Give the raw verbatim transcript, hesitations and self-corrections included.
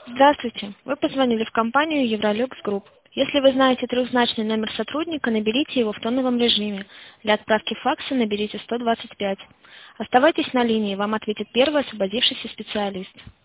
Здравствуйте. Вы позвонили в компанию Евролюкс Групп. Если вы знаете трехзначный номер сотрудника, наберите его в тоновом режиме. Для отправки факса наберите сто двадцать пять. Оставайтесь на линии, вам ответит первый освободившийся специалист.